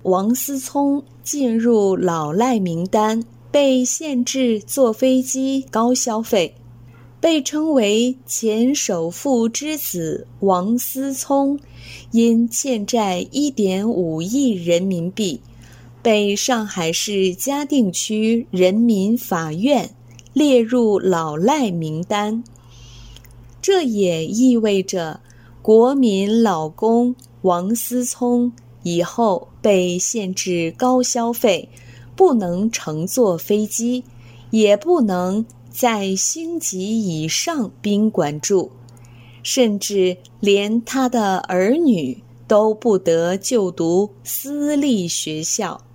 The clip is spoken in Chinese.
王思聪进入老赖名单，被限制坐飞机高消费。被称为前首富之子王思聪，因欠债1.5亿人民币，被上海市嘉定区人民法院列入老赖名单。这也意味着国民老公王思聪以后被限制高消费，不能乘坐飞机，也不能在星级以上宾馆住，甚至连他的儿女都不得就读私立学校。